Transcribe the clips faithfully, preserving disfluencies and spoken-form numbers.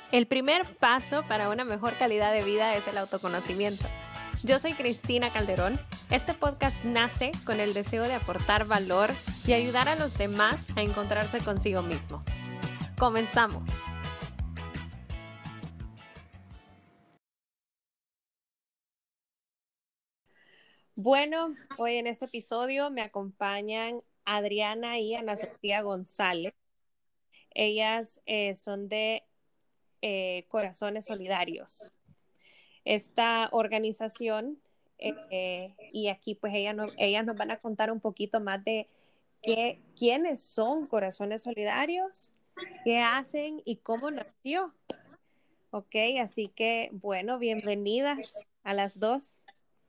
El primer paso para una mejor calidad de vida es el autoconocimiento. Yo soy Cristina Calderón. Este podcast nace con el deseo de aportar valor y ayudar a los demás a encontrarse consigo mismo. Comenzamos. Bueno, hoy en este episodio me acompañan Adriana y Ana Sofía González. Ellas eh, son de eh, Corazones Solidarios. Esta organización, eh, y aquí pues ellas, no, ellas nos van a contar un poquito más de qué, quiénes son Corazones Solidarios, qué hacen y cómo nació. Ok, así que bueno, bienvenidas a las dos.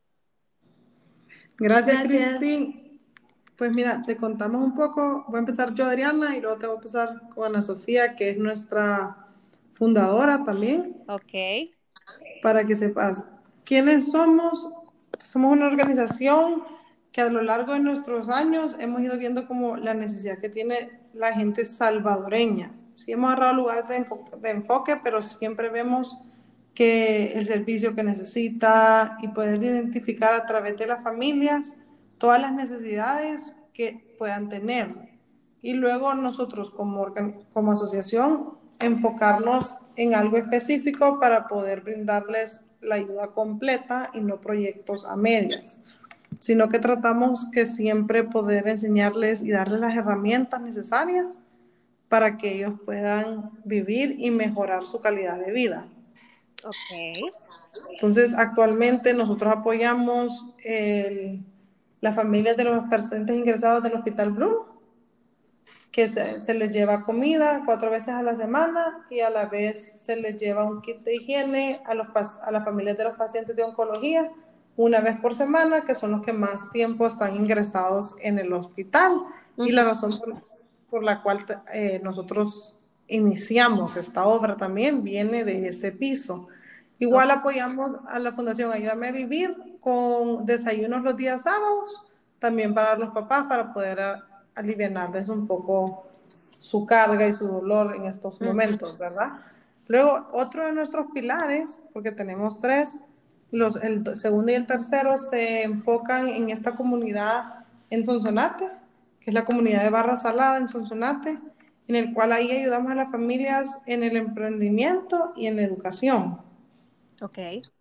Gracias, Cristi. Pues mira, te contamos un poco. Voy a empezar yo, Adriana, y luego te voy a empezar con Ana Sofía, que es nuestra fundadora también, Ok. para que sepas quiénes somos. Somos una organización que a lo largo de nuestros años hemos ido viendo como la necesidad que tiene la gente salvadoreña. Sí hemos agarrado lugares de enfoque, de enfoque, pero siempre vemos que el servicio que necesita y poder identificar a través de las familias todas las necesidades que puedan tener. Y luego nosotros como, como asociación enfocarnos en algo específico para poder brindarles la ayuda completa y no proyectos a medias, sino que tratamos que siempre poder enseñarles y darles las herramientas necesarias para que ellos puedan vivir y mejorar su calidad de vida. Ok. Entonces, actualmente nosotros apoyamos el, las familias de los pacientes ingresados del Hospital Bloom, que se, se les lleva comida cuatro veces a la semana y a la vez se les lleva un kit de higiene a, los, a las familias de los pacientes de oncología una vez por semana, que son los que más tiempo están ingresados en el hospital. Uh-huh. Y la razón por, por la cual eh, nosotros iniciamos esta obra también viene de ese piso. Igual okay. Apoyamos a la Fundación Ayúdame a Vivir con desayunos los días sábados, también para los papás, para poder aliviarles un poco su carga y su dolor en estos momentos, ¿verdad? Luego, otro de nuestros pilares, porque tenemos tres, los, el segundo y el tercero se enfocan en esta comunidad en Sonsonate, que es la comunidad de Barra Salada en Sonsonate, en el cual ahí ayudamos a las familias en el emprendimiento y en la educación. Ok.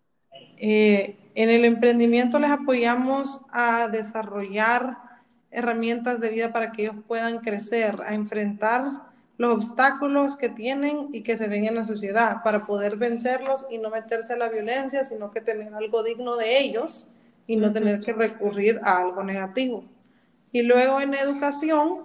Eh, en el emprendimiento les apoyamos a desarrollar herramientas de vida para que ellos puedan crecer, a enfrentar los obstáculos que tienen y que se ven en la sociedad, para poder vencerlos y no meterse a la violencia, sino que tener algo digno de ellos y no uh-huh. tener que recurrir a algo negativo. Y luego en educación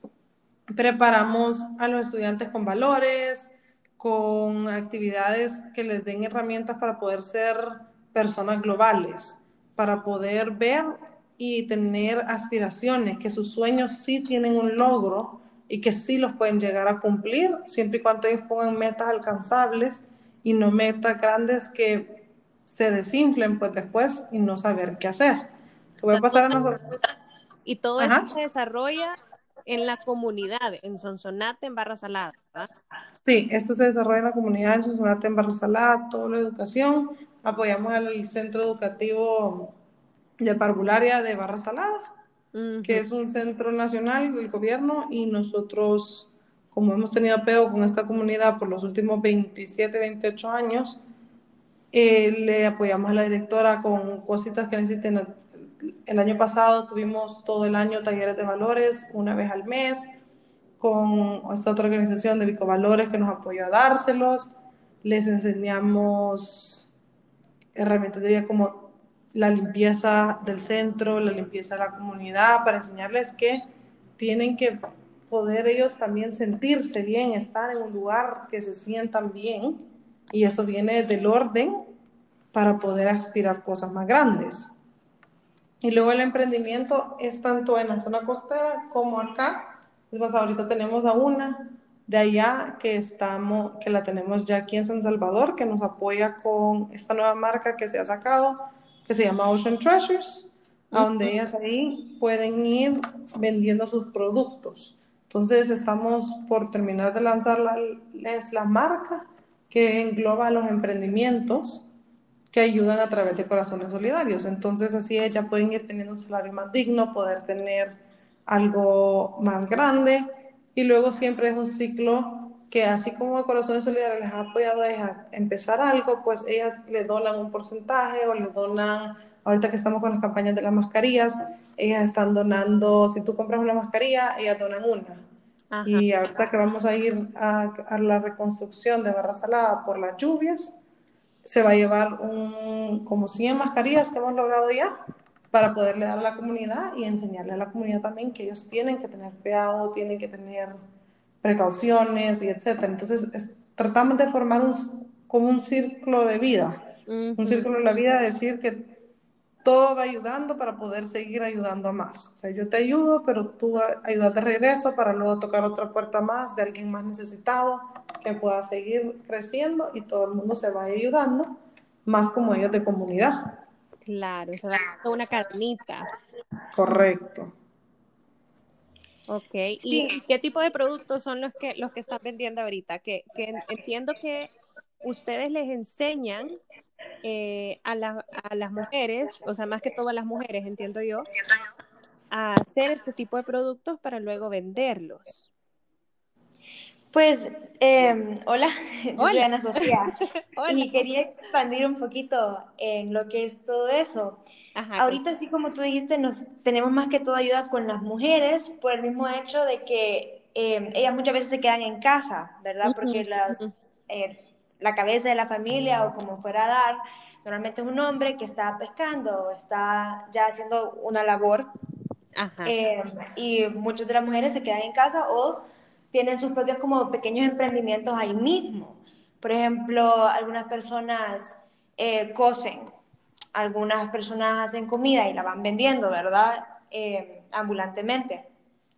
preparamos a los estudiantes con valores, con actividades que les den herramientas para poder ser personas globales, para poder ver y tener aspiraciones, que sus sueños sí tienen un logro y que sí los pueden llegar a cumplir, siempre y cuando ellos pongan metas alcanzables y no metas grandes que se desinflen pues después y no saber qué hacer. Te voy a pasar a nosotros. Y todo Ajá. esto se desarrolla en la comunidad, en Sonsonate, en Barra Salada, ¿verdad? Sí, esto se desarrolla en la comunidad en Sonsonate, en Barra Salada, toda la educación. Apoyamos al centro educativo de parvularia de Barra Salada, uh-huh. que es un centro nacional del gobierno, y nosotros, como hemos tenido apego con esta comunidad por los últimos veintisiete, veintiocho años, eh, le apoyamos a la directora con cositas que necesiten. El año pasado tuvimos todo el año talleres de valores, una vez al mes, con esta otra organización de Bicovalores que nos apoyó a dárselos. Les enseñamos herramientas de vida como la limpieza del centro, la limpieza de la comunidad, para enseñarles que tienen que poder ellos también sentirse bien, estar en un lugar que se sientan bien, y eso viene del orden para poder aspirar cosas más grandes. Y luego el emprendimiento es tanto en la zona costera como acá. Es más, ahorita tenemos a una de allá que, estamos, que la tenemos ya aquí en San Salvador, que nos apoya con esta nueva marca que se ha sacado, que se llama Ocean Treasures, a donde ellas ahí pueden ir vendiendo sus productos. Entonces estamos por terminar de lanzar la, es la marca, que engloba los emprendimientos que ayudan a través de Corazones Solidarios. Entonces así ellas pueden ir teniendo un salario más digno, poder tener algo más grande, y luego siempre es un ciclo que así como Corazones Solidarios les ha apoyado a empezar algo, pues ellas le donan un porcentaje o le donan, ahorita que estamos con las campañas de las mascarillas, ellas están donando, si tú compras una mascarilla, ellas donan una. Ajá. Y ahorita que vamos a ir a, a la reconstrucción de Barra Salada por las lluvias, se va a llevar un, como cien mascarillas que hemos logrado ya para poderle dar a la comunidad y enseñarle a la comunidad también que ellos tienen que tener cuidado, tienen que tener precauciones y etcétera. Entonces es, tratamos de formar un, como un círculo de vida, uh-huh. un círculo de la vida, de decir que todo va ayudando para poder seguir ayudando a más. O sea, yo te ayudo, pero tú ayudas de regreso para luego tocar otra puerta más de alguien más necesitado que pueda seguir creciendo y todo el mundo se vaya ayudando, más como ellos de comunidad. Claro, se va a una cadenita. Correcto. Ok, ¿y sí. qué tipo de productos son los que, los que están vendiendo ahorita? Que, que entiendo que ustedes les enseñan eh, a, la, a las mujeres, o sea, más que todo a las mujeres, entiendo yo, a hacer este tipo de productos para luego venderlos. Pues, eh, hola, yo hola. soy Ana Sofía y quería expandir un poquito en lo que es todo eso. Ajá, ahorita, así como tú dijiste, nos tenemos más que todo ayuda con las mujeres por el mismo hecho de que eh, ellas muchas veces se quedan en casa, ¿verdad? Porque uh-huh, la, uh-huh. eh, la cabeza de la familia o como fuera a dar, normalmente es un hombre que está pescando o está ya haciendo una labor. Ajá. Eh, y muchas de las mujeres se quedan en casa o tienen sus propios como pequeños emprendimientos ahí mismo. Por ejemplo, algunas personas eh, cosen, algunas personas hacen comida y la van vendiendo, ¿verdad? Eh, ambulantemente.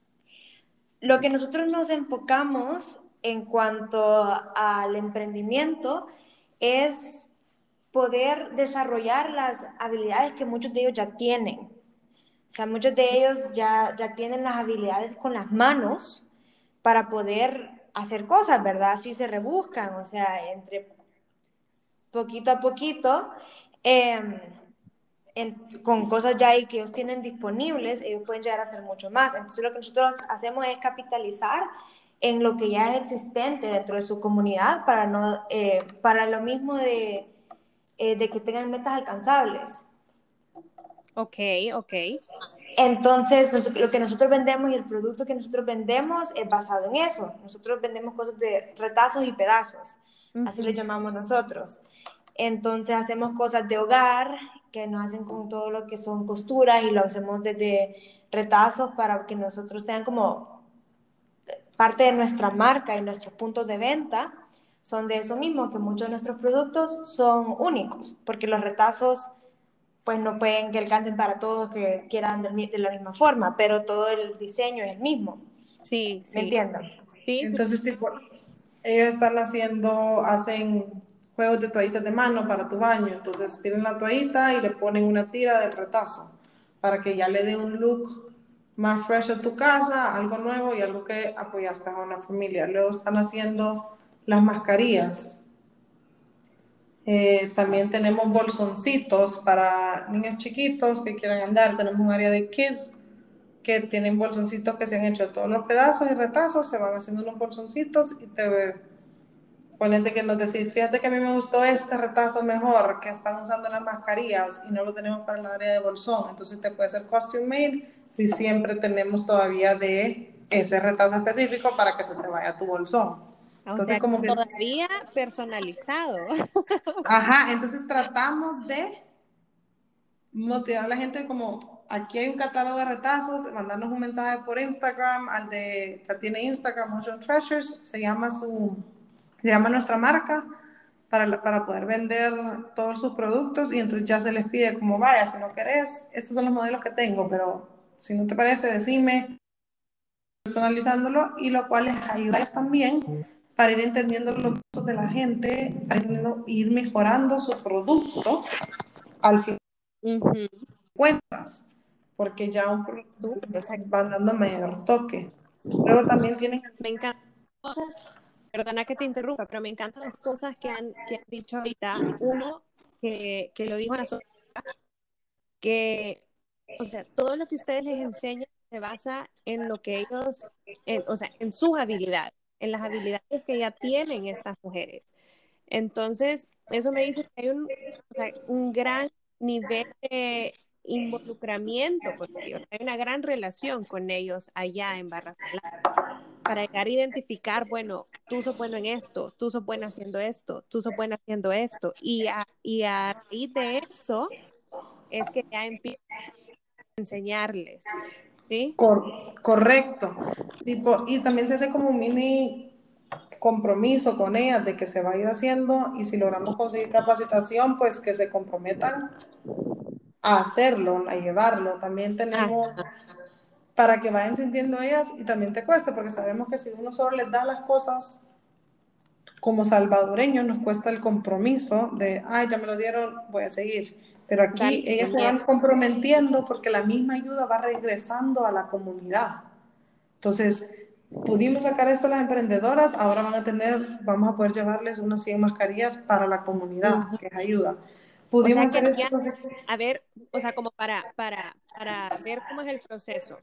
Lo que nosotros nos enfocamos en cuanto al emprendimiento es poder desarrollar las habilidades que muchos de ellos ya tienen. O sea, muchos de ellos ya, ya tienen las habilidades con las manos para poder hacer cosas, ¿verdad? Así se rebuscan, o sea, entre poquito a poquito, eh, en, con cosas ya ahí que ellos tienen disponibles, ellos pueden llegar a hacer mucho más. Entonces lo que nosotros hacemos es capitalizar en lo que ya es existente dentro de su comunidad para, no, eh, para lo mismo de, eh, de que tengan metas alcanzables. Ok, ok. Entonces, lo que nosotros vendemos y el producto que nosotros vendemos es basado en eso. Nosotros vendemos cosas de retazos y pedazos, uh-huh. así le llamamos nosotros. Entonces, hacemos cosas de hogar que nos hacen con todo lo que son costuras y lo hacemos desde retazos para que nosotros tengan como parte de nuestra marca y nuestros puntos de venta son de eso mismo, que muchos de nuestros productos son únicos, porque los retazos pues no pueden que alcancen para todos que quieran de, de la misma forma, pero todo el diseño es el mismo. Sí, sí. ¿Me entienden? Sí, Entonces, sí. tipo, ellos están haciendo, hacen juegos de toallitas de mano para tu baño, entonces tienen la toallita y le ponen una tira del retazo para que ya le dé un look más fresh a tu casa, algo nuevo y algo que apoyas a una familia. Luego están haciendo las mascarillas. Eh, también tenemos bolsoncitos para niños chiquitos que quieran andar. Tenemos un área de kids que tienen bolsoncitos que se han hecho todos los pedazos y retazos, se van haciendo unos bolsoncitos y te ponete que nos decís, fíjate que a mí me gustó este retazo mejor que están usando las mascarillas y no lo tenemos para el área de bolsón, entonces te puede ser costume made si siempre tenemos todavía de ese retazo específico para que se te vaya a tu bolsón. O entonces, sea, como que todavía personalizado. Ajá, entonces tratamos de motivar a la gente como, aquí hay un catálogo de retazos, mandarnos un mensaje por Instagram, al de, que tiene Instagram, Motion Treasures, se llama su, se llama nuestra marca, para, para poder vender todos sus productos, y entonces ya se les pide como, vaya, si no querés, estos son los modelos que tengo, pero si no te parece, decime, personalizándolo, y lo cual les ayuda también para ir entendiendo los gustos de la gente, para ir mejorando su producto al final. Uh-huh. Cuentas, porque ya un producto van dando mayor toque. Luego también tienen... Me encantan cosas perdona que te interrumpa, pero me encantan dos cosas que han, que han dicho ahorita. Uno, que, que lo dijo Ana Sofía, que, o sea, todo lo que ustedes les enseñan se basa en lo que ellos, en, o sea, en sus habilidades, en las habilidades que ya tienen estas mujeres. Entonces, eso me dice que hay un, o sea, un gran nivel de involucramiento con ellos, hay una gran relación con ellos allá en Barra Salada, para llegar a identificar, bueno, tú sos bueno en esto, tú sos buena haciendo esto, tú sos buena haciendo esto, y a, y a raíz de eso es que ya empieza a enseñarles, ¿sí? Cor- correcto. Tipo, y también se hace como un mini compromiso con ellas de que se va a ir haciendo, y si logramos conseguir capacitación, pues que se comprometan a hacerlo, a llevarlo. También tenemos Ajá. para que vayan sintiendo ellas y también te cueste, porque sabemos que si uno solo les da las cosas como salvadoreños, nos cuesta el compromiso de, ay, ya me lo dieron, voy a seguir. Pero aquí Darle ellas se van comprometiendo porque la misma ayuda va regresando a la comunidad. Entonces, pudimos sacar esto a las emprendedoras, ahora van a tener, vamos a poder llevarles unas cien mascarillas para la comunidad, uh-huh. que es ayuda. O Pudimos sea que hacer ya, esto. a ver, o sea, como para, para, para ver cómo es el proceso.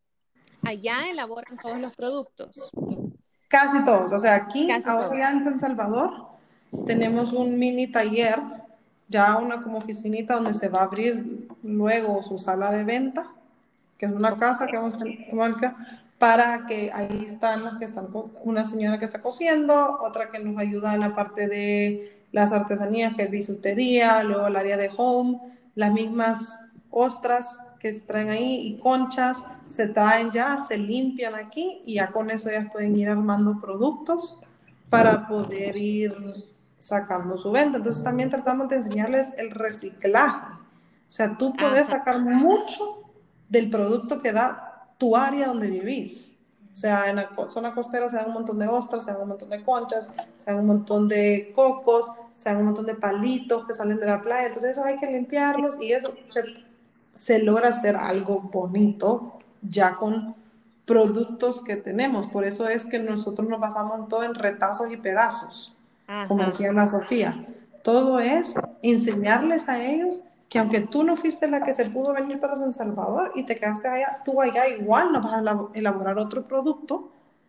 Allá elaboran todos los productos. Casi todos, o sea, aquí, Casi ahora todos. ya en San Salvador, tenemos un mini taller, ya una como oficinita donde se va a abrir luego su sala de venta, que es una casa que vamos a marcar, para que ahí están las que están, una señora que está cosiendo, otra que nos ayuda en la parte de las artesanías, que es bisutería, luego el área de home, las mismas ostras que se traen ahí y conchas, se traen ya, se limpian aquí y ya con eso ellas pueden ir armando productos para poder ir sacando su venta. Entonces también tratamos de enseñarles el reciclaje. O sea, tú puedes Ajá. sacar mucho del producto que da tu área donde vivís. O sea, en la zona costera se dan un montón de ostras, se dan un montón de conchas, se dan un montón de cocos, se dan un montón de palitos que salen de la playa. Entonces, eso hay que limpiarlos y eso se, se logra hacer algo bonito ya con productos que tenemos. Por eso es que nosotros nos basamos todo en retazos y pedazos, como Ajá. decía Ana Sofía. Todo es enseñarles a ellos que aunque tú no fuiste la que se pudo venir para San Salvador y te quedaste allá, tú allá igual no vas a elaborar otro producto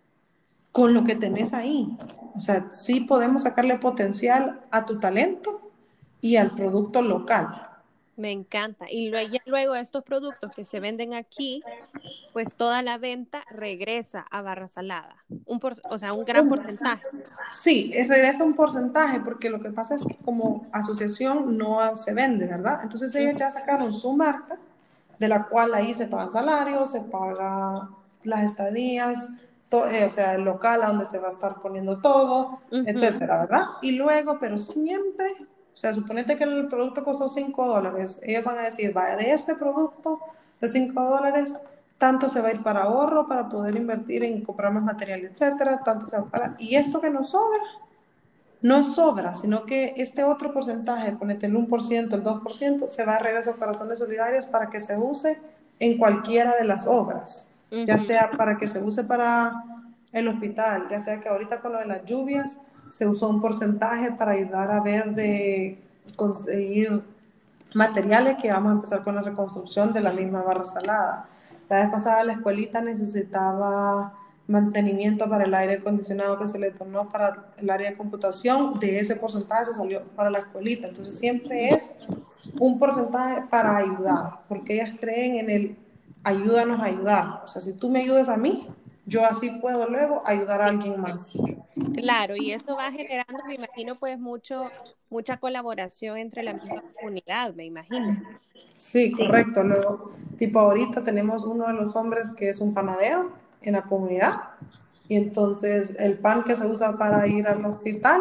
con lo que tenés ahí. O sea, sí podemos sacarle potencial a tu talento y al producto local. Me encanta. Y luego, ya luego estos productos que se venden aquí, pues toda la venta regresa a Barra Salada. Un por, o sea, un gran porcentaje. Sí, es, regresa un porcentaje, porque lo que pasa es que como asociación no se vende, ¿verdad? Entonces ellas ya sacaron su marca, de la cual ahí se pagan salarios, se paga las estadías, to, eh, o sea, el local a donde se va a estar poniendo todo, Uh-huh. etcétera, ¿verdad? Y luego, pero siempre, o sea, suponete que el producto costó cinco dólares, ellos van a decir, vaya, de este producto de cinco dólares, tanto se va a ir para ahorro, para poder invertir en comprar más material, etcétera, tanto se va para, y esto que nos sobra, no sobra, sino que este otro porcentaje, ponete el uno por ciento, el dos por ciento, se va a regreso a Corazones Solidarios para que se use en cualquiera de las obras, uh-huh. Ya sea para que se use para el hospital, ya sea que ahorita con lo de las lluvias se usó un porcentaje para ayudar a ver de conseguir materiales, que vamos a empezar con la reconstrucción de la misma Barra Salada. La vez pasada la escuelita necesitaba mantenimiento para el aire acondicionado que se le tornó para el área de computación, de ese porcentaje se salió para la escuelita. Entonces siempre es un porcentaje para ayudar, porque ellas creen en el ayúdanos a ayudar. O sea, si tú me ayudas a mí, yo así puedo luego ayudar a alguien más. Claro, y eso va generando, me imagino, pues mucho, mucha colaboración entre la misma comunidad, me imagino. Sí, sí, correcto. Luego, tipo ahorita tenemos uno de los hombres que es un panadero en la comunidad, y entonces el pan que se usa para ir al hospital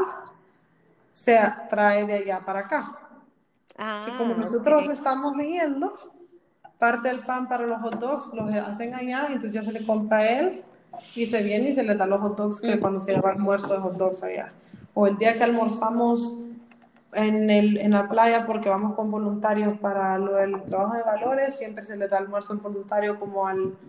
se trae de allá para acá. Ah, que como nosotros okay. estamos siguiendo, parte del pan para los hot dogs los hacen allá, entonces ya se le compra a él y se viene y se le da los hot dogs que mm. cuando se lleva almuerzo de hot dogs allá. O el día que almorzamos en, el, en la playa, porque vamos con voluntarios para lo, el trabajo de valores, siempre se les da almuerzo voluntario como al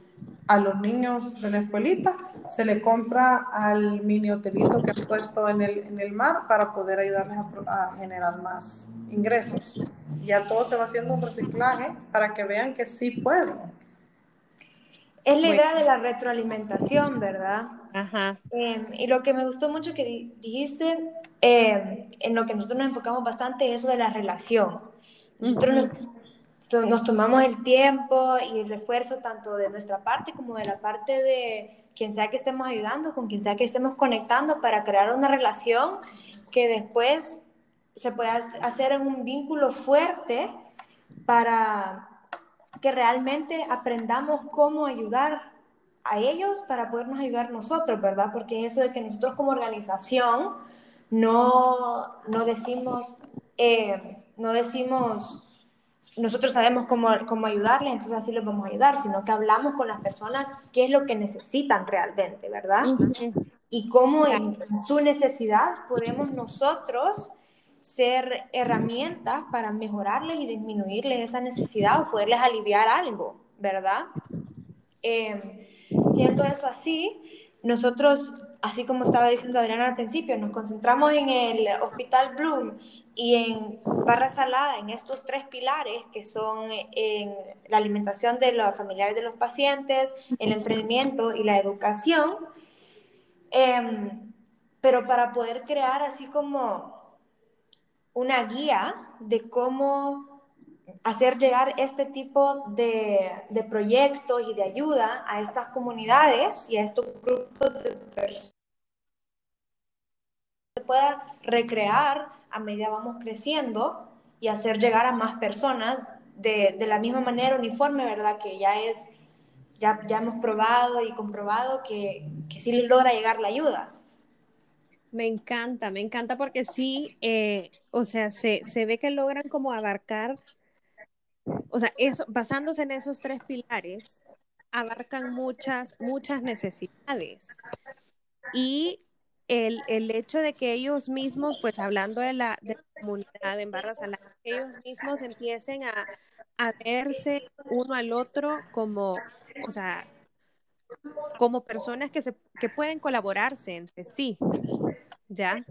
a los niños de la escuelita, se le compra al mini hotelito que han puesto en el, en el mar para poder ayudarles a, a generar más ingresos. Ya todo se va haciendo un reciclaje para que vean que sí pueden. Es la idea de la retroalimentación, ¿verdad? Ajá. Eh, y lo que me gustó mucho que dijiste, eh, en lo que nosotros nos enfocamos bastante, es eso de la relación. Nosotros uh-huh. nos, nos tomamos el tiempo y el esfuerzo tanto de nuestra parte como de la parte de quien sea que estemos ayudando, con quien sea que estemos conectando para crear una relación que después se pueda hacer en un vínculo fuerte para que realmente aprendamos cómo ayudar a ellos para podernos ayudar nosotros, ¿verdad? Porque eso de que nosotros como organización no, no decimos, eh, no decimos, nosotros sabemos cómo, cómo ayudarles, entonces así los vamos a ayudar, sino que hablamos con las personas qué es lo que necesitan realmente, ¿verdad? Uh-huh. Y cómo en su necesidad podemos nosotros ser herramientas para mejorarles y disminuirles esa necesidad o poderles aliviar algo, ¿verdad? Eh, siendo eso así, nosotros, así como estaba diciendo Adriana al principio, nos concentramos en el Hospital Bloom y en Barra Salada, en estos tres pilares que son en la alimentación de los familiares de los pacientes, el emprendimiento y la educación, eh, pero para poder crear así como una guía de cómo hacer llegar este tipo de, de proyectos y de ayuda a estas comunidades y a estos grupos de personas que se pueda recrear a medida vamos creciendo y hacer llegar a más personas de, de la misma manera uniforme, ¿verdad? Que ya es, ya, ya hemos probado y comprobado que, que sí les logra llegar la ayuda. Me encanta, me encanta porque sí, eh, o sea, se, se ve que logran como abarcar, o sea, eso, basándose en esos tres pilares, abarcan muchas, muchas necesidades. Y el, el hecho de que ellos mismos, pues hablando de la, de la comunidad en Barra Salada, que ellos mismos empiecen a, a verse uno al otro como, o sea, como personas que, se, que pueden colaborarse entre sí, ¿ya?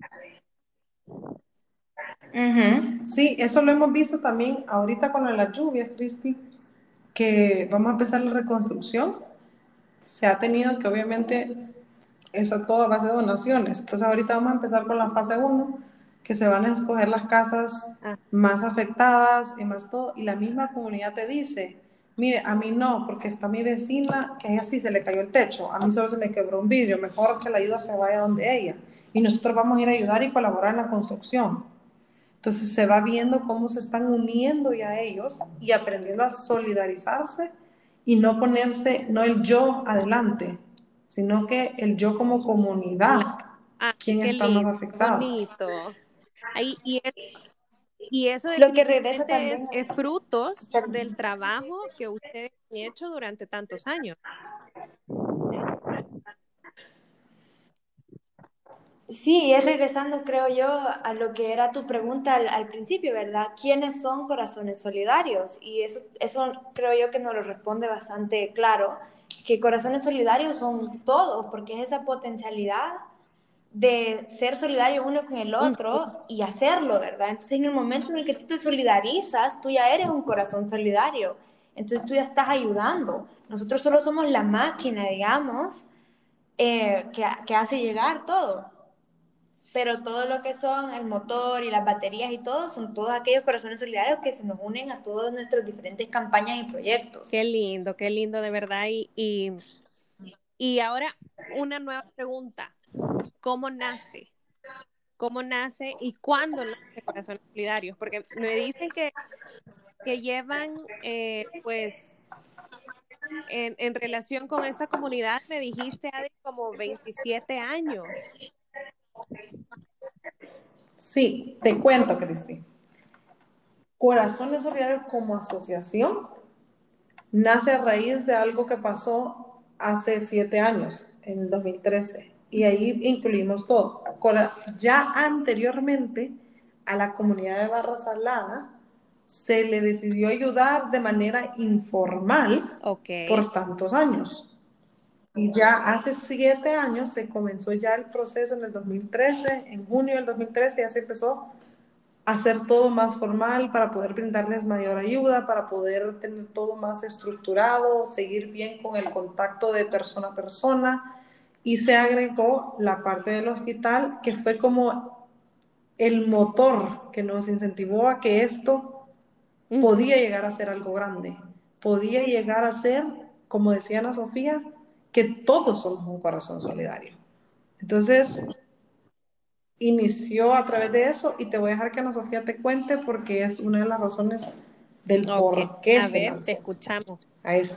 Uh-huh. Sí, eso lo hemos visto también ahorita con las lluvias, Cristi, que vamos a empezar la reconstrucción. Se ha tenido que obviamente, eso todo a base de donaciones. Entonces ahorita vamos a empezar con la fase uno, que se van a escoger las casas más afectadas y más todo. Y la misma comunidad te dice, mire, a mí no, porque está mi vecina, que a ella sí se le cayó el techo, a mí solo se me quebró un vidrio, mejor que la ayuda se vaya donde ella. Y nosotros vamos a ir a ayudar y colaborar en la construcción. Entonces se va viendo cómo se están uniendo ya ellos y aprendiendo a solidarizarse y no ponerse, no el yo adelante, sino que el yo como comunidad, ah, quién está lindo, más afectado. Bonito. Ahí, y, el, y eso Lo que regresa también es, es frutos del trabajo que ustedes han hecho durante tantos años. Sí, es regresando, creo yo, a lo que era tu pregunta al, al principio, ¿verdad? ¿Quiénes son Corazones Solidarios? Y eso, eso creo yo que nos lo responde bastante claro, que Corazones Solidarios son todos, porque es esa potencialidad de ser solidario uno con el otro y hacerlo, ¿verdad? Entonces, en el momento en el que tú te solidarizas, tú ya eres un corazón solidario. Entonces, tú ya estás ayudando. Nosotros solo somos la máquina, digamos, eh, que, que hace llegar todo. Pero todo lo que son el motor y las baterías y todo, son todos aquellos corazones solidarios que se nos unen a todas nuestras diferentes campañas y proyectos. Qué lindo, qué lindo de verdad. Y, y, y ahora una nueva pregunta. ¿Cómo nace? ¿Cómo nace y cuándo nace Corazones Solidarios? Porque me dicen que, que llevan, eh, pues, en, en relación con esta comunidad, me dijiste, Adi, como veintisiete años. Sí, te cuento, Cristi. Corazones Solidarios como asociación nace a raíz de algo que pasó hace siete años, en el dos mil trece, y ahí incluimos todo. Ya anteriormente a la comunidad de Barra Salada se le decidió ayudar de manera informal okay. por tantos años. Y ya hace siete años se comenzó ya el proceso en el dos mil trece, en junio del dos mil trece ya se empezó a hacer todo más formal para poder brindarles mayor ayuda, para poder tener todo más estructurado, seguir bien con el contacto de persona a persona, y se agregó la parte del hospital que fue como el motor que nos incentivó a que esto uh-huh. podía llegar a ser algo grande, podía llegar a ser, como decía Ana Sofía, que todos somos un corazón solidario. Entonces, inició a través de eso, y te voy a dejar que Ana Sofía te cuente porque es una de las razones del okay. por qué a se ver, lanzó. Te escuchamos. A eso.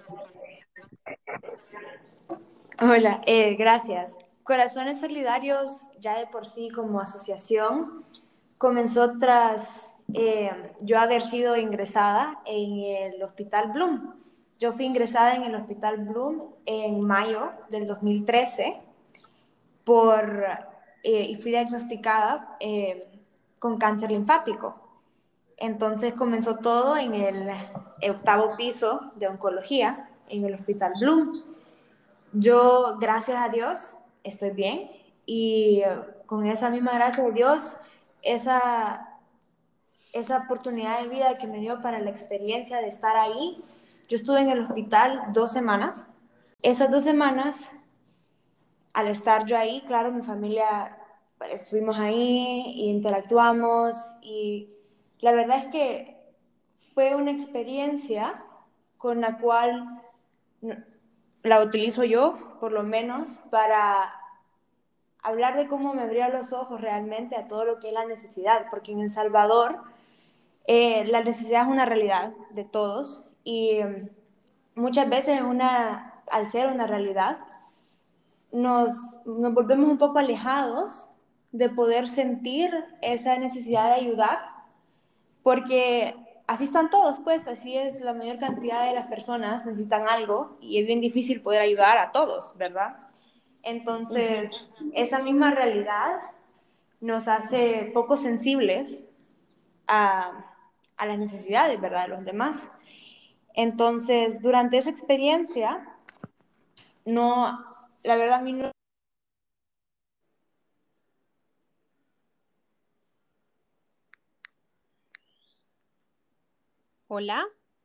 Hola, eh, gracias. Corazones Solidarios, ya de por sí como asociación, comenzó tras eh, yo haber sido ingresada en el Hospital Bloom. Yo fui ingresada en el Hospital Bloom en mayo del dos mil trece por, eh, y fui diagnosticada eh, con cáncer linfático. Entonces comenzó todo en el octavo piso de oncología en el Hospital Bloom. Yo, gracias a Dios, estoy bien, y con esa misma gracia de Dios, esa, esa oportunidad de vida que me dio para la experiencia de estar ahí, yo estuve en el hospital dos semanas. Esas dos semanas, al estar yo ahí, claro, mi familia, estuvimos ahí e interactuamos, y la verdad es que fue una experiencia con la cual la utilizo yo, por lo menos, para hablar de cómo me abrió los ojos realmente a todo lo que es la necesidad, porque en El Salvador eh, la necesidad es una realidad de todos, y muchas veces una, al ser una realidad, nos, nos volvemos un poco alejados de poder sentir esa necesidad de ayudar, porque así están todos, pues así es, la mayor cantidad de las personas necesitan algo y es bien difícil poder ayudar a todos, ¿verdad? Entonces, uh-huh. esa misma realidad nos hace poco sensibles a, a las necesidades, ¿verdad?, de los demás. Entonces, durante esa experiencia, no, la verdad a mí no... Hola.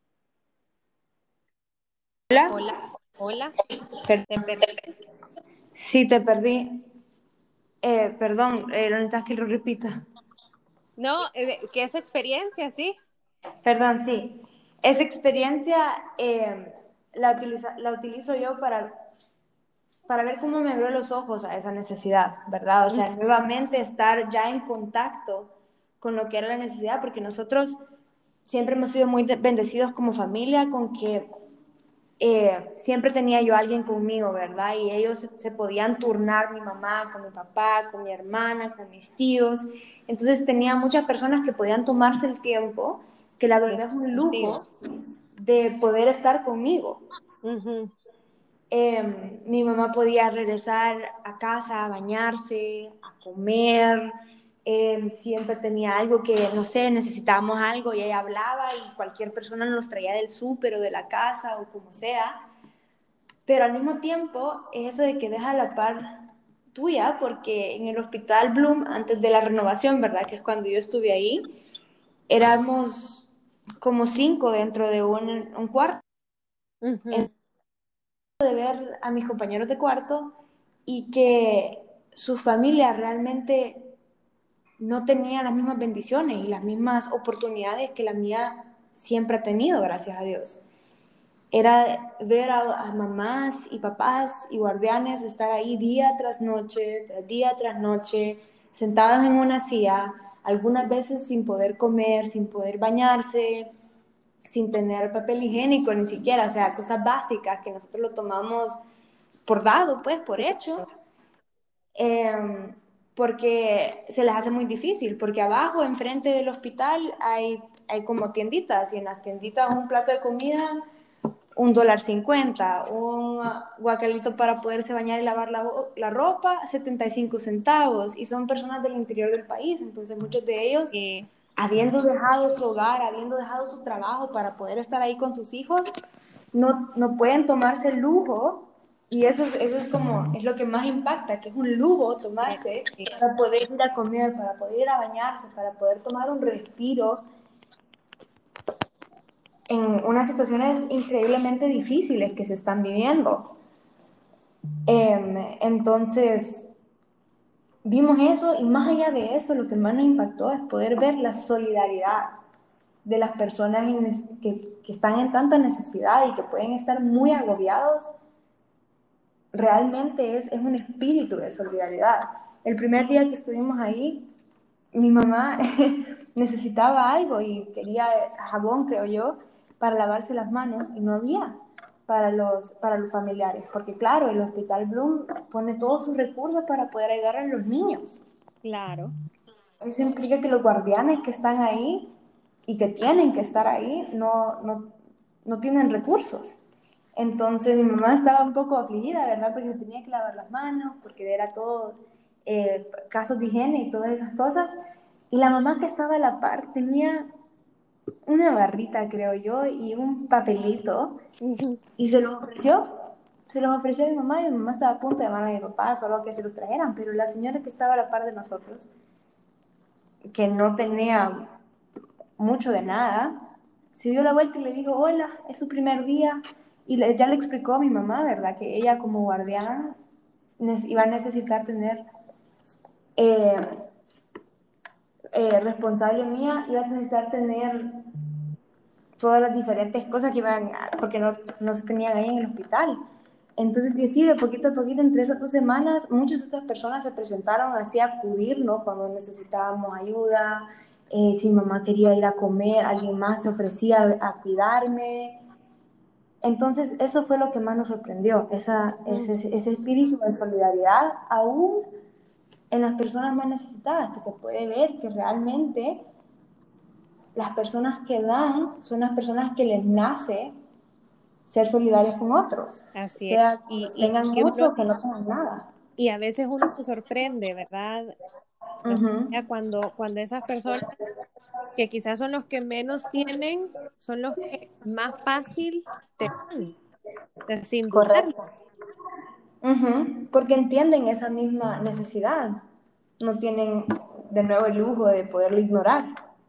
Hola. Hola. Hola. Per- te perdí. Sí, te perdí. Eh, perdón, eh, ¿lo necesitas que lo repita? No, eh, ¿qué es experiencia, sí? Perdón, sí. Esa experiencia eh, la, utiliza, la utilizo yo para, para ver cómo me abrió los ojos a esa necesidad, ¿verdad? O sea, mm. nuevamente estar ya en contacto con lo que era la necesidad, porque nosotros siempre hemos sido muy bendecidos como familia, con que eh, siempre tenía yo a alguien conmigo, ¿verdad? Y ellos se, se podían turnar, mi mamá con mi papá, con mi hermana, con mis tíos. Entonces tenía muchas personas que podían tomarse el tiempo, que la verdad es un lujo de poder estar conmigo. Uh-huh. Eh, mi mamá podía regresar a casa a bañarse, a comer. Eh, siempre tenía algo que, no sé, necesitábamos algo y ella hablaba y cualquier persona nos traía del súper o de la casa o como sea. Pero al mismo tiempo es eso de que deja la par tuya, porque en el Hospital Bloom, antes de la renovación, ¿verdad?, que es cuando yo estuve ahí, éramos como cinco dentro de un, un cuarto. Uh-huh. De ver a mis compañeros de cuarto y que su familia realmente no tenía las mismas bendiciones y las mismas oportunidades que la mía siempre ha tenido, gracias a Dios. Era ver a, a mamás y papás y guardianes estar ahí día tras noche, día tras noche, sentados en una silla, algunas veces sin poder comer, sin poder bañarse, sin tener papel higiénico ni siquiera, o sea, cosas básicas que nosotros lo tomamos por dado, pues, por hecho, eh, porque se les hace muy difícil, porque abajo, enfrente del hospital, hay, hay como tienditas, y en las tienditas un plato de comida, un dólar cincuenta, un guacalito para poderse bañar y lavar la, la ropa, setenta y cinco centavos, y son personas del interior del país, entonces muchos de ellos sí. habiendo dejado su hogar, habiendo dejado su trabajo para poder estar ahí con sus hijos, no, no pueden tomarse el lujo, y eso, eso es como, es lo que más impacta, que es un lujo tomarse para poder ir a comer, para poder ir a bañarse, para poder tomar un respiro en unas situaciones increíblemente difíciles que se están viviendo. Eh, entonces, vimos eso, y más allá de eso, lo que más nos impactó es poder ver la solidaridad de las personas en, que, que están en tanta necesidad y que pueden estar muy agobiados. Realmente es, es un espíritu de solidaridad. El primer día que estuvimos ahí, mi mamá necesitaba algo y quería jabón, creo yo, para lavarse las manos, y no había para los, para los familiares, porque claro, el Hospital Bloom pone todos sus recursos para poder ayudar a los niños. Claro. Eso implica que los guardianes que están ahí y que tienen que estar ahí no, no, no tienen recursos. Entonces mi mamá estaba un poco afligida, ¿verdad? Porque se tenía que lavar las manos, porque era todo eh, casos de higiene y todas esas cosas. Y la mamá que estaba a la par tenía una barrita, creo yo, y un papelito, Uh-huh. y se los ofreció. Se los ofreció a mi mamá, y mi mamá estaba a punto de llamar a mi papá, solo que se los trajeran, pero la señora que estaba a la par de nosotros, que no tenía mucho de nada, se dio la vuelta y le dijo, hola, es su primer día, y le, ya le explicó a mi mamá, ¿verdad? Que ella como guardián iba a necesitar tener, eh, eh, responsable mía, iba a necesitar tener todas las diferentes cosas que iban, porque no, no se tenían ahí en el hospital. Entonces, sí, de poquito a poquito, entre esas dos semanas, muchas otras personas se presentaron así a acudirnos cuando necesitábamos ayuda. Eh, si mi mamá quería ir a comer, alguien más se ofrecía a cuidarme. Entonces, eso fue lo que más nos sorprendió, esa, uh-huh. ese, ese espíritu de solidaridad, aún en las personas más necesitadas, que se puede ver que realmente las personas que dan son las personas que les nace ser solidarios con otros, Así sea es. Y, que tengan y, y mucho uno, o que no tengan nada. Y a veces uno se sorprende, ¿verdad? Uh-huh. Cuando, cuando esas personas que quizás son los que menos tienen, son los que más fácil te dan, sin dudar. Correcto. Uh-huh. Porque entienden esa misma necesidad. No tienen de nuevo el lujo de poderlo ignorar.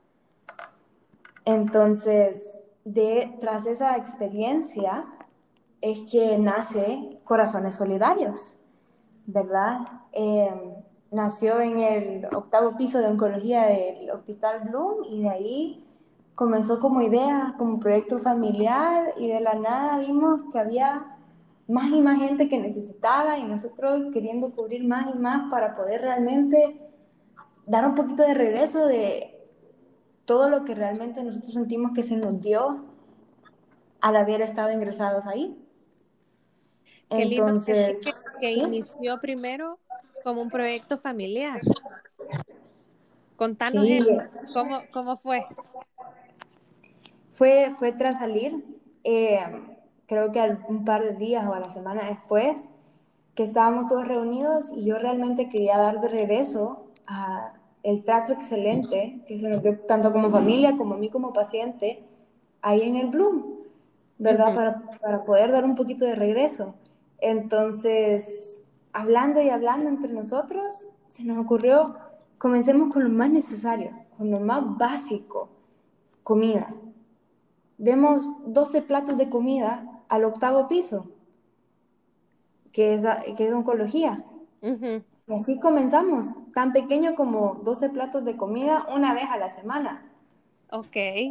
Entonces, de, tras esa experiencia es que nace Corazones Solidarios, ¿verdad? Eh, nació en el octavo piso de oncología del Hospital Bloom, y de ahí comenzó como idea, como proyecto familiar, y de la nada vimos que había más y más gente que necesitaba, y nosotros queriendo cubrir más y más para poder realmente dar un poquito de regreso de todo lo que realmente nosotros sentimos que se nos dio al haber estado ingresados ahí. Qué lindo decir Entonces, que, que ¿sí? inició primero como un proyecto familiar. Contanos Sí. eso. ¿Cómo, cómo fue? Fue, fue tras salir, eh, creo que un par de días o a la semana después, que estábamos todos reunidos, y yo realmente quería dar de regreso a el trato excelente que se nos dio tanto como familia como a mí como paciente ahí en el Bloom, ¿verdad? Uh-huh. Para, para poder dar un poquito de regreso. Entonces, hablando y hablando entre nosotros, se nos ocurrió, comencemos con lo más necesario, con lo más básico, comida. Demos doce platos de comida al octavo piso, que es, que es oncología. Uh-huh. Y así comenzamos, tan pequeño como doce platos de comida una vez a la semana. Ok.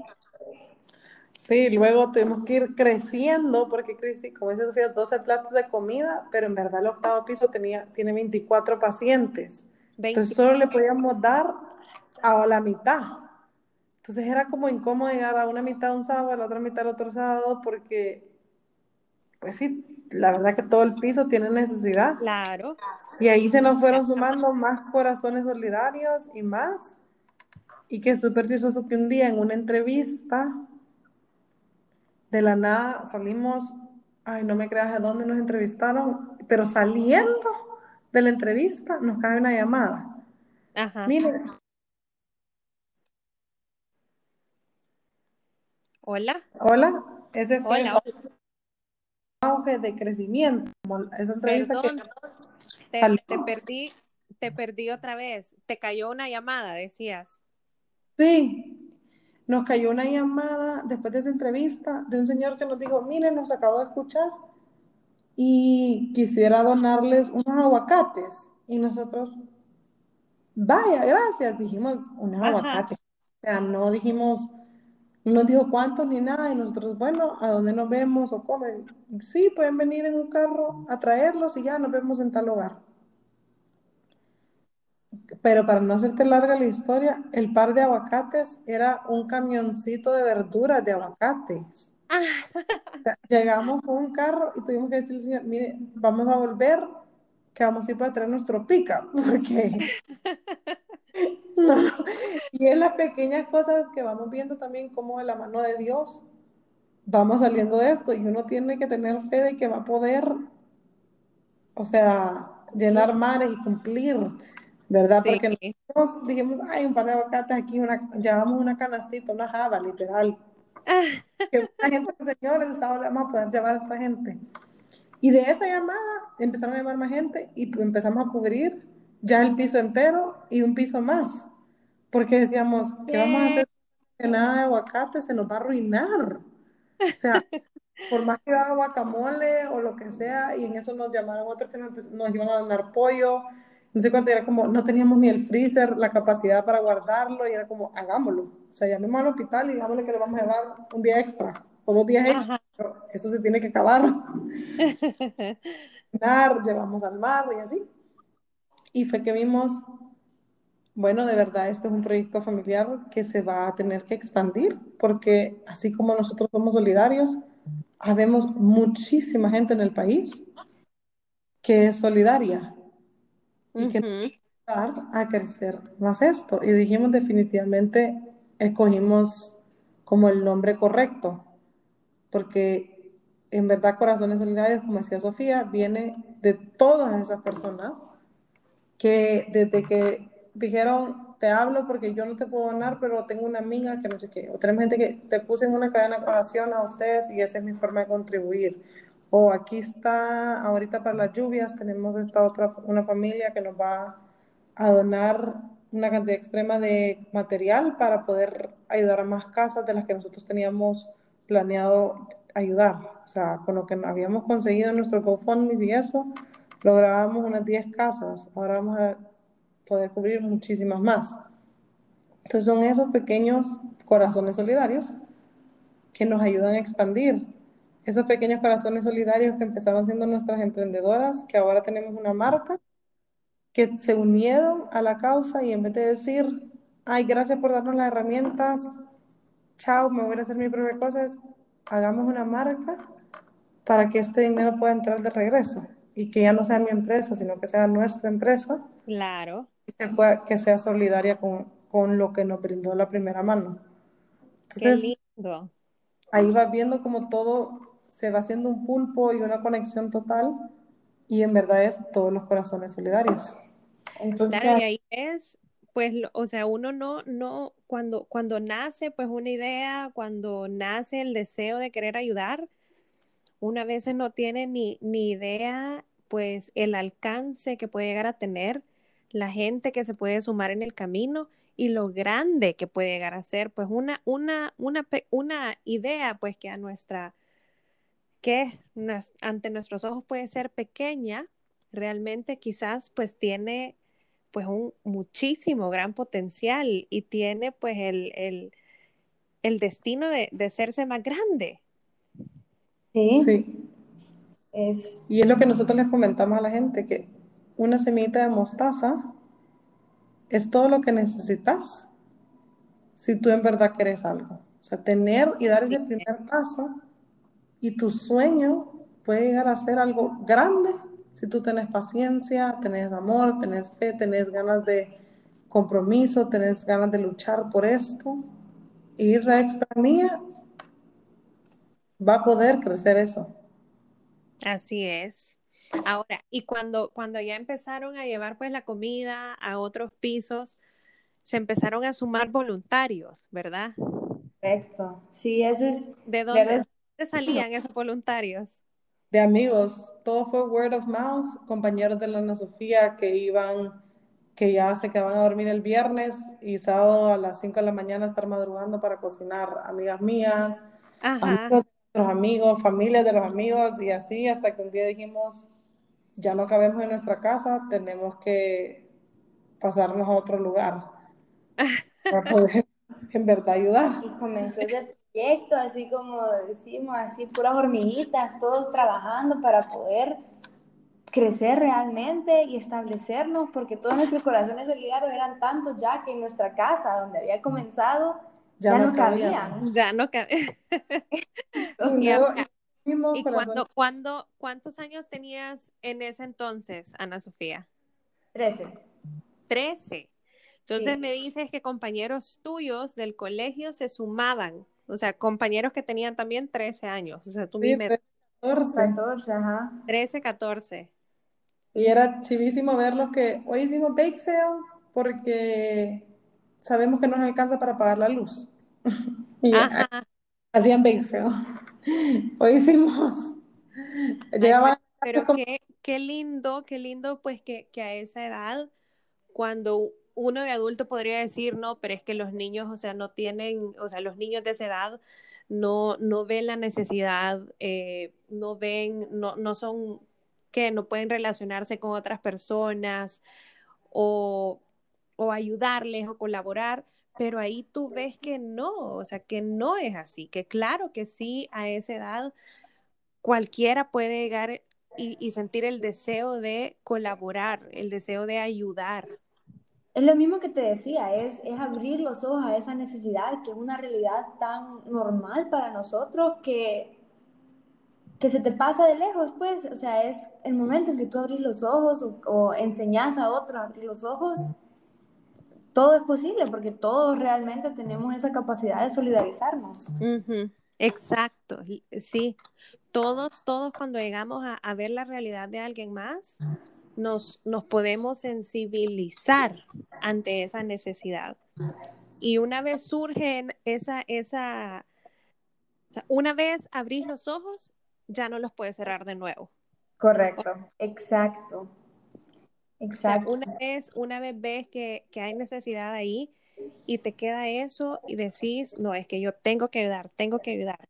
Sí, luego tuvimos que ir creciendo, porque Cristi, como dice Sofía, doce platos de comida, pero en verdad el octavo piso tenía, tiene veinticuatro pacientes. veinte. Entonces solo le podíamos dar a la mitad. Entonces era como incómodo llegar a una mitad un sábado, a la otra mitad el otro sábado, porque, pues sí, la verdad que todo el piso tiene necesidad. Claro. Y ahí se nos fueron sumando más corazones solidarios y más. Y que súper chistoso que un día en una entrevista, de la nada salimos, ay, no me creas de dónde nos entrevistaron, pero saliendo de la entrevista nos cae una llamada. Ajá. Miren, Hola. Hola, ese fue Hola, el auge de crecimiento, como esa entrevista perdón, que... te, te perdí, te perdí otra vez. Te cayó una llamada, decías. Sí, nos cayó una llamada después de esa entrevista de un señor que nos dijo, miren, nos acabo de escuchar y quisiera donarles unos aguacates. Y nosotros, vaya, gracias, dijimos unos Ajá. aguacates. O sea, no dijimos, no nos dijo cuántos ni nada. Y nosotros, bueno, ¿a dónde nos vemos o comen? Sí, pueden venir en un carro a traerlos y ya nos vemos en tal lugar. Pero para no hacerte larga la historia, el par de aguacates era un camioncito de verduras de aguacates. Llegamos con un carro y tuvimos que decirle al señor, mire, vamos a volver, que vamos a ir para traer nuestro pica, porque no. Y en las pequeñas cosas que vamos viendo también como de la mano de Dios vamos saliendo de esto y uno tiene que tener fe de que va a poder, o sea, llenar mares y cumplir, ¿verdad? Sí. Porque nosotros dijimos, hay un par de aguacates aquí, una, llevamos una canastita, una java, literal. Que la gente, señor, el sábado le vamos a poder llevar a esta gente. Y de esa llamada empezaron a llamar más gente y empezamos a cubrir ya el piso entero y un piso más. Porque decíamos, ¿qué vamos a hacer? Que nada de aguacate se nos va a arruinar. O sea, por más que haga guacamole o lo que sea, y en eso nos llamaron otros que nos, nos iban a donar pollo, no sé cuánto, era como, no teníamos ni el freezer, la capacidad para guardarlo, y era como, hagámoslo. O sea, llamemos al hospital y digámosle que le vamos a llevar un día extra, o dos días extra, Ajá. pero eso se tiene que acabar. Llevamos al mar y así. Y fue que vimos, bueno, de verdad, este es un proyecto familiar que se va a tener que expandir, porque así como nosotros somos solidarios, habemos muchísima gente en el país que es solidaria y que nos Ujú. va a ayudar a crecer más esto. Y dijimos definitivamente, escogimos como el nombre correcto, porque en verdad Corazones Solidarios, como decía Sofía, viene de todas esas personas que desde que dijeron, te hablo porque yo no te puedo donar, pero tengo una amiga que no sé qué, o tenemos gente que te puse en una cadena de oración a ustedes y esa es mi forma de contribuir. O aquí está, ahorita para las lluvias, tenemos esta otra, una familia que nos va a donar una cantidad extrema de material para poder ayudar a más casas de las que nosotros teníamos planeado ayudar. O sea, con lo que habíamos conseguido en nuestro GoFundMe y eso, lográbamos unas diez casas, ahora vamos a poder cubrir muchísimas más. Entonces son esos pequeños corazones solidarios que nos ayudan a expandir. Esos pequeños corazones solidarios que empezaron siendo nuestras emprendedoras, que ahora tenemos una marca, que se unieron a la causa y en vez de decir, ay, gracias por darnos las herramientas, chao, me voy a hacer mis propias cosas, hagamos una marca para que este dinero pueda entrar de regreso y que ya no sea mi empresa, sino que sea nuestra empresa. Claro. Y que, pueda, que sea solidaria con, con lo que nos brindó la primera mano. Qué Entonces, lindo. ahí vas viendo como todo se va haciendo un pulpo y una conexión total, y en verdad es todos los corazones solidarios. Entonces, Claro, y ahí es, pues, lo- o sea, uno no, no, cuando, cuando nace, pues, una idea, cuando nace el deseo de querer ayudar, una a veces no tiene ni, ni idea, pues, el alcance que puede llegar a tener, la gente que se puede sumar en el camino y lo grande que puede llegar a ser, pues, una, una, una, pe- una idea, pues, que a nuestra, que nas- ante nuestros ojos puede ser pequeña, realmente quizás, pues, tiene pues un muchísimo gran potencial y tiene pues el, el, el destino de, de hacerse más grande. Sí. Sí. Es... Y es lo que nosotros le fomentamos a la gente, que una semillita de mostaza es todo lo que necesitas si tú en verdad quieres algo. O sea, tener y dar ese primer paso, y tu sueño puede llegar a ser algo grande si tú tenés paciencia, tenés amor, tenés fe, tenés ganas de compromiso, tenés ganas de luchar por esto. Y la extra mía va a poder crecer eso. Así es. Ahora, y cuando, cuando ya empezaron a llevar pues la comida a otros pisos, se empezaron a sumar voluntarios, ¿verdad? Correcto. Sí, eso es... ¿De dónde, ¿verdad? ¿dónde salían esos voluntarios? De amigos, todo fue word of mouth, compañeros de la Ana Sofía que iban, que ya se quedaban a dormir el viernes y sábado a las cinco de la mañana estar madrugando para cocinar, amigas mías, amigos Ajá. de nuestros amigos, familias de los amigos y así hasta que un día dijimos, ya no cabemos en nuestra casa, tenemos que pasarnos a otro lugar para poder en verdad ayudar. Y comenzó ese proyecto, así como decimos, así puras hormiguitas, todos trabajando para poder crecer realmente y establecernos, porque todos nuestros corazones solidarios eran tantos ya que en nuestra casa, donde había comenzado, Ya ya no no cabía. cabían. Ya no ca- Y Y, luego a- hicimos ¿y corazón. cuándo, cuándo, cuántos años tenías en ese entonces, Ana Sofía? Trece. Trece. Entonces Sí. me dices que compañeros tuyos del colegio se sumaban, o sea, compañeros que tenían también trece años, o sea, tú Sí, misma, catorce. catorce, ajá. trece, catorce. Y era chivísimo verlos que hoy hicimos bake sale porque sabemos que no nos alcanza para pagar la luz. Y Ajá. hacían bake sale. Hoy hicimos, Ay, pero, llegaban pero como, qué, qué lindo, qué lindo, pues que, que a esa edad, cuando uno de adulto podría decir, no, pero es que los niños, o sea, no tienen, o sea, los niños de esa edad no, no ven la necesidad, eh, no ven, no, no son, que no pueden relacionarse con otras personas o, o ayudarles o colaborar, pero ahí tú ves que no, o sea, que no es así, que claro que sí, a esa edad cualquiera puede llegar y, y sentir el deseo de colaborar, el deseo de ayudar. Es lo mismo que te decía, es, es abrir los ojos a esa necesidad, que es una realidad tan normal para nosotros que, que se te pasa de lejos, pues. O sea, es el momento en que tú abrís los ojos o, o enseñás a otros a abrir los ojos, todo es posible porque todos realmente tenemos esa capacidad de solidarizarnos. Ujú, exacto, sí. Todos, todos cuando llegamos a, a ver la realidad de alguien más, nos, nos podemos sensibilizar ante esa necesidad. Y una vez surge esa, esa, o sea, una vez abrís los ojos, ya no los puedes cerrar de nuevo. Correcto, exacto, O sea, exacto. una vez, una vez ves que, que hay necesidad ahí y te queda eso y decís, no, es que yo tengo que ayudar, tengo que ayudar.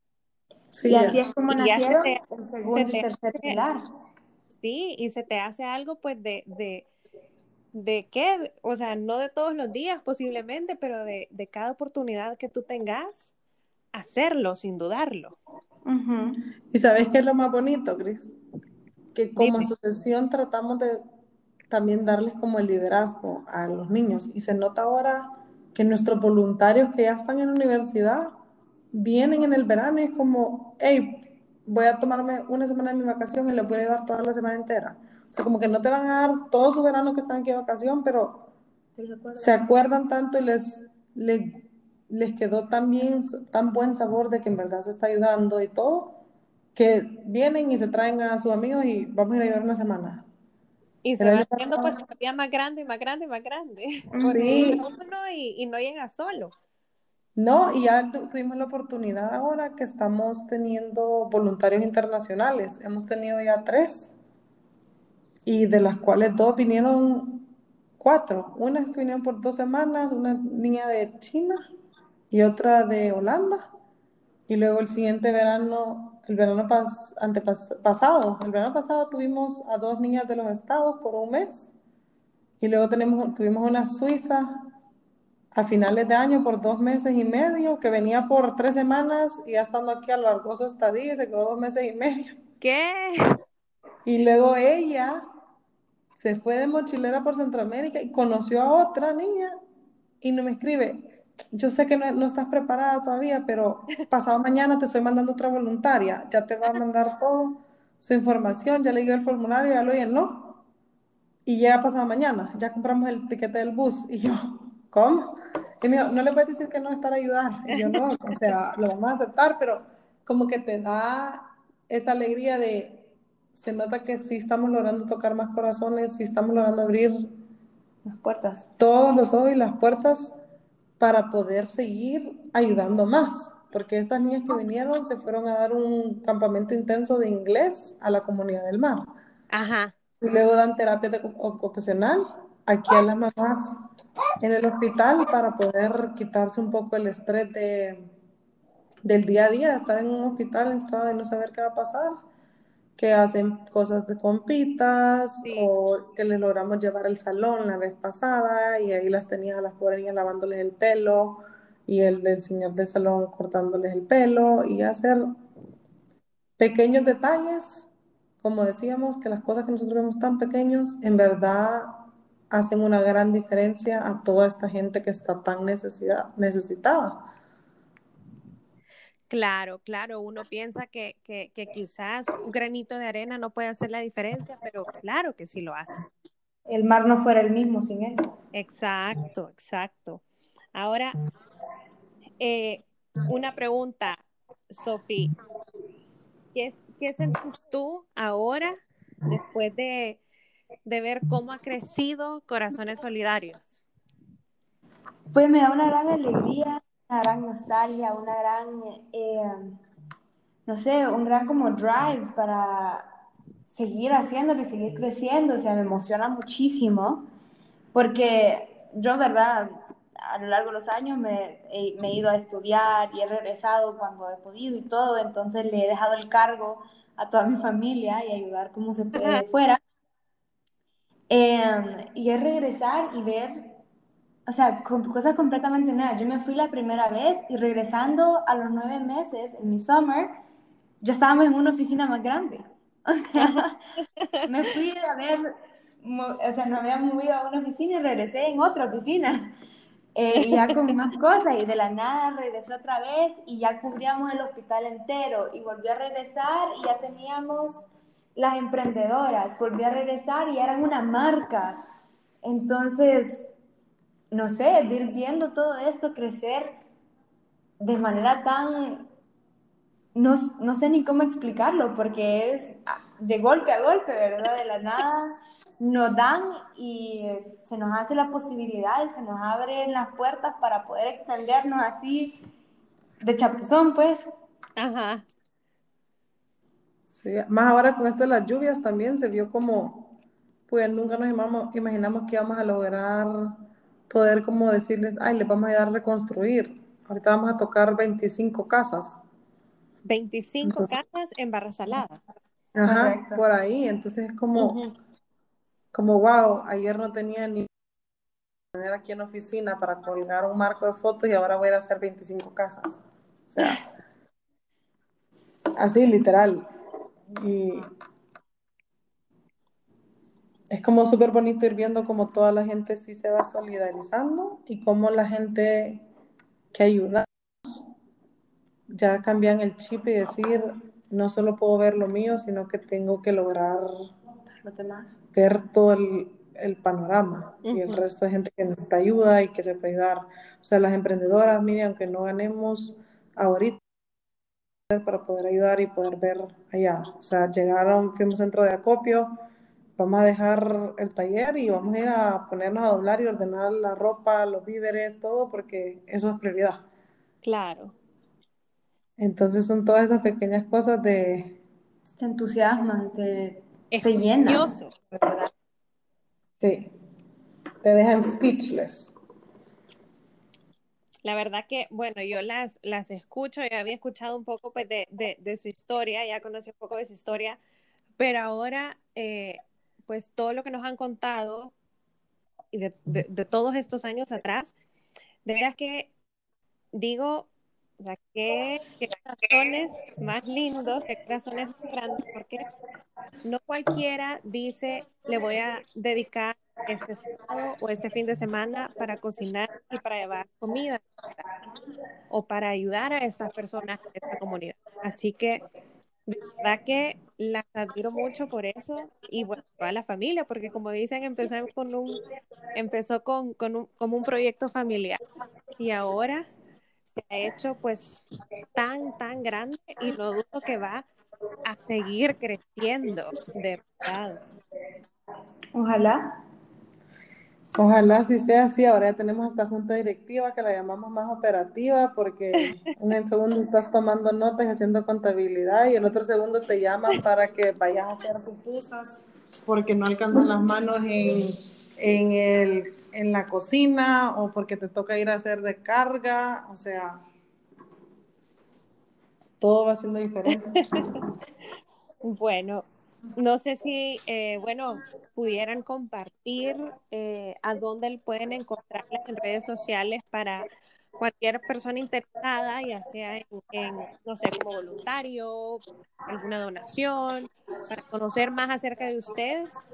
Y sí, así ya. es como Y ya se nacieron te, el se segundo y te tercer hace, pilar. sí, y se te hace algo pues de, de, de qué, o sea, no de todos los días posiblemente, pero de, de cada oportunidad que tú tengas, hacerlo sin dudarlo. Uh-huh. ¿Y sabes qué es lo más bonito, Cris? Que como Dime. asociación tratamos de también darles como el liderazgo a los niños. Y se nota ahora que nuestros voluntarios que ya están en la universidad vienen en el verano y es como, hey, voy a tomarme una semana de mi vacación y les voy a dar toda la semana entera. O sea, como que no te van a dar todo su verano que están aquí de vacación, pero se acuerdan tanto y les, les, les quedó tan bien, tan buen sabor de que en verdad se está ayudando y todo, que vienen y se traen a sus amigos y vamos a ir a ayudar una semana. Y El se va año haciendo pues pasado, todavía más grande, más grande, más grande, porque sí, llega uno y, y no llega solo. no, y ya tu- tuvimos la oportunidad ahora que estamos teniendo voluntarios internacionales. Hemos tenido ya tres, y de las cuales dos vinieron, cuatro. Una es que vinieron por dos semanas, una niña de China y otra de Holanda. Y luego el siguiente verano, el verano pas, antepas, pasado, el verano pasado tuvimos a dos niñas de los estados por un mes. Y luego tenemos, tuvimos una suiza a finales de año por dos meses y medio, que venía por tres semanas y ya estando aquí alargó su estadía y se quedó dos meses y medio. ¿Qué? Y luego ella se fue de mochilera por Centroamérica y conoció a otra niña y no me escribe, yo sé que no, no estás preparada todavía, pero pasado mañana te estoy mandando otra voluntaria, ya te va a mandar todo su información, ya le dio el formulario, ya lo llenó y llega pasado mañana, ya compramos el tiquete del bus. Y yo, ¿cómo? Y me dijo, no le puedes decir que no es para ayudar. Y yo, no, o sea, lo vamos a aceptar, pero como que te da esa alegría de, se nota que sí estamos logrando tocar más corazones, sí estamos logrando abrir Las puertas. todos los ojos y las puertas para poder seguir ayudando más, porque estas niñas que vinieron se fueron a dar un campamento intenso de inglés a la Comunidad del Mar. Ajá. Y luego dan terapia ocupacional aquí a las mamás en el hospital para poder quitarse un poco el estrés de, del día a día, de estar en un hospital encerrado y no saber qué va a pasar, que hacen cosas de compitas, sí, o que les logramos llevar al salón la vez pasada y ahí las tenía a las pobres niñas lavándoles el pelo y el del señor del salón cortándoles el pelo y hacer pequeños detalles, como decíamos, que las cosas que nosotros vemos tan pequeños, en verdad hacen una gran diferencia a toda esta gente que está tan necesidad, necesitada. Claro, claro, uno piensa que, que, que quizás un granito de arena no puede hacer la diferencia, pero claro que sí lo hace. El mar no fuera el mismo sin él. Exacto, exacto. Ahora, eh, una pregunta, Sophie. ¿Qué, qué sentís tú ahora después de, de ver cómo ha crecido Corazones Solidarios? Pues me da una gran alegría, una gran nostalgia, una gran, eh, no sé, un gran como drive para seguir haciéndolo y seguir creciendo. O sea, me emociona muchísimo porque yo, verdad, a lo largo de los años me, he, me he ido a estudiar y he regresado cuando he podido y todo, entonces le he dejado el cargo a toda mi familia y ayudar como se puede de fuera. Eh, y es regresar y ver, o sea, con cosas completamente nuevas. Yo me fui la primera vez y regresando a los nueve meses, en mi summer, ya estábamos en una oficina más grande. O sea, me fui a ver, o sea, nos habíamos movido a una oficina y regresé en otra oficina. Eh, y ya con más cosas, y de la nada regresé otra vez y ya cubríamos el hospital entero. Y volví a regresar y ya teníamos las emprendedoras. Volví a regresar y eran una marca. Entonces, no sé, de ir viendo todo esto crecer de manera tan, no, no sé ni cómo explicarlo, porque es de golpe a golpe, ¿verdad? De la nada nos dan y se nos hace la posibilidad y se nos abren las puertas para poder extendernos así de chapuzón, pues. Ajá. Sí, más ahora con esto de las lluvias también se vio como, pues nunca nos imaginamos, imaginamos que íbamos a lograr poder como decirles, ay, les vamos a ayudar a reconstruir. Ahorita vamos a tocar veinticinco casas. veinticinco Entonces, casas en Barra Salada. Ajá, correcto, por ahí. Entonces es como, uh-huh, como wow, ayer no tenía ni tener aquí en la oficina para colgar un marco de fotos y ahora voy a ir a hacer veinticinco casas. O sea, así literal. Y es como súper bonito ir viendo cómo toda la gente sí se va solidarizando y cómo la gente que ayuda ya cambian el chip y decir, no solo puedo ver lo mío, sino que tengo que lograr los demás, ver todo el, el panorama, uh-huh, y el resto de gente que necesita ayuda y que se puede dar. O sea, las emprendedoras, miren, aunque no ganemos ahorita, para poder ayudar y poder ver allá. O sea, llegaron, fuimos centro de acopio, vamos a dejar el taller y vamos a ir a ponernos a doblar y ordenar la ropa, los víveres, todo, porque eso es prioridad. Claro. Entonces son todas esas pequeñas cosas de... Te entusiasman, te, te llenan. ¿Verdad? Sí, te dejan speechless. La verdad que, bueno, yo las, las escucho, ya había escuchado un poco pues, de, de, de su historia, ya conocí un poco de su historia, pero ahora, eh, pues todo lo que nos han contado y de, de, de todos estos años atrás, de veras que digo, o sea, qué, qué corazones más lindos, qué corazones más grandes, porque no cualquiera dice, le voy a dedicar este sábado o este fin de semana para cocinar y para llevar comida o para ayudar a estas personas de esta comunidad. Así que, de verdad que las admiro mucho por eso y bueno, toda la familia, porque como dicen, empezó con un, empezó con, con un, como un proyecto familiar y ahora se ha hecho pues tan, tan grande y no dudo que va a seguir creciendo, de verdad. Ojalá. Ojalá sí sea así. Ahora ya tenemos esta junta directiva que la llamamos más operativa porque en el segundo estás tomando notas y haciendo contabilidad y el otro segundo te llaman para que vayas a hacer pupusas porque no alcanzan las manos en, en, el, en la cocina o porque te toca ir a hacer de carga. O sea, todo va siendo diferente. Bueno, no sé si, eh, bueno, pudieran compartir eh, a dónde pueden encontrarlas en redes sociales para cualquier persona interesada, ya sea en, en, no sé, como voluntario, alguna donación, para conocer más acerca de ustedes.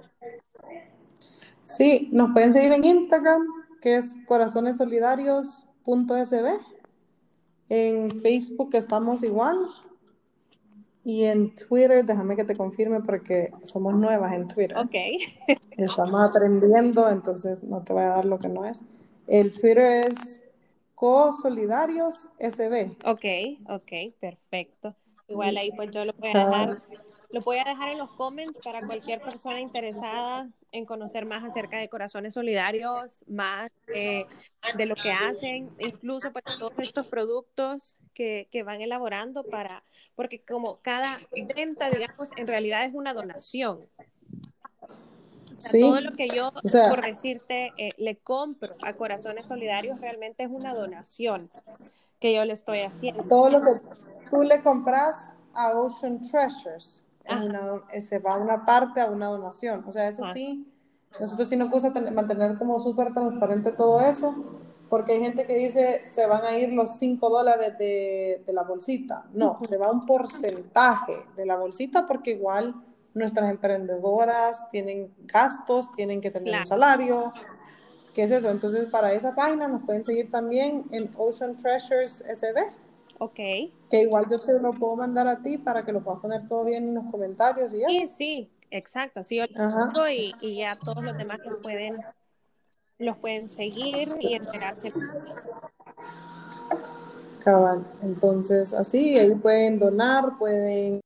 Sí, nos pueden seguir en Instagram, que es corazonesolidarios punto s b. En Facebook estamos igual. Y en Twitter, déjame que te confirme porque somos nuevas en Twitter. Ok. Estamos aprendiendo, entonces no te voy a dar lo que no es. El Twitter es cosolidarios S B. Ok, ok, perfecto. Igual ahí pues yo lo voy a dejar, lo voy a dejar en los comments para cualquier persona interesada en conocer más acerca de Corazones Solidarios, más eh, de lo que hacen, incluso pues todos estos productos que, que van elaborando para, porque como cada venta, digamos, en realidad es una donación. O sea, todo Sí, lo que yo, o sea, por decirte, eh, le compro a Corazones Solidarios realmente es una donación que yo le estoy haciendo. todo lo que tú le compras a Ocean Treasures es Ajá, una, se va una parte a una donación. O sea, eso ajá. sí, nosotros sí nos gusta tener, mantener como súper transparente todo eso, porque hay gente que dice se van a ir los cinco dólares de, de la bolsita. No, Ujú. se va un porcentaje de la bolsita porque igual nuestras emprendedoras tienen gastos, tienen que tener un Claro, salario. ¿Qué es eso? Entonces, para esa página nos pueden seguir también en Ocean Treasures S B, ok. que igual yo te lo puedo mandar a ti para que lo puedas poner todo bien en los comentarios y ya. Sí, sí, exacto. Así yo Ajá, lo digo y, y ya todos los demás los pueden, los pueden seguir y enterarse. cabal. Entonces, así, ahí pueden donar, pueden...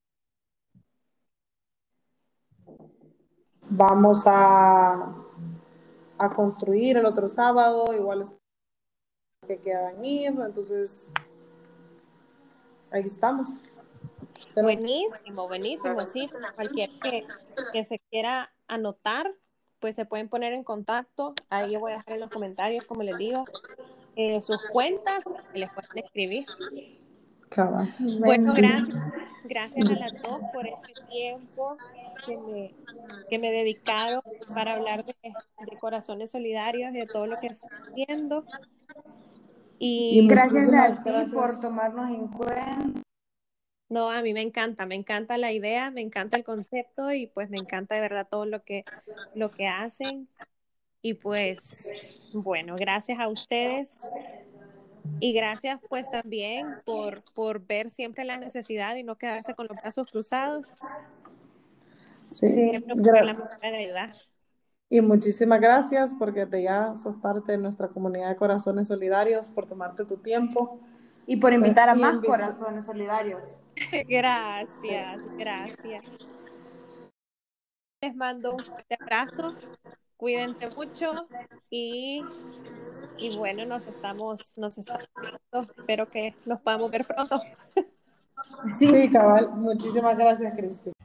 Vamos a, a construir el otro sábado, igual es que quieran ir, entonces ahí estamos. Pero, Buenísimo, buenísimo. Sí, cualquiera que, que se quiera anotar, pues se pueden poner en contacto. Ahí yo voy a dejar en los comentarios, como les digo, eh, sus cuentas, que les pueden escribir. cabal. Bueno, Bueno, gracias. Gracias a las dos por este tiempo que me, que me dedicaron para hablar de, de corazones solidarios y de todo lo que están haciendo. Y Y gracias muchísimas a ti por gracias. tomarnos en cuenta. no, a mí me encanta, me encanta la idea, me encanta el concepto y pues me encanta de verdad todo lo que, lo que hacen. Y pues, bueno, gracias a ustedes y gracias pues también por, por ver siempre la necesidad y no quedarse con los brazos cruzados. Sí, Sí, Siempre buscar la gra- manera de ayudar. y muchísimas gracias porque te ya sos parte de nuestra comunidad de corazones solidarios por tomarte tu tiempo y por eh, invitar a y más invita- corazones solidarios. Gracias, gracias. Les mando un fuerte abrazo, cuídense mucho y, y bueno, nos estamos, nos estamos viendo. Espero que nos podamos ver pronto. Sí. Sí, cabal, muchísimas gracias, Cristi.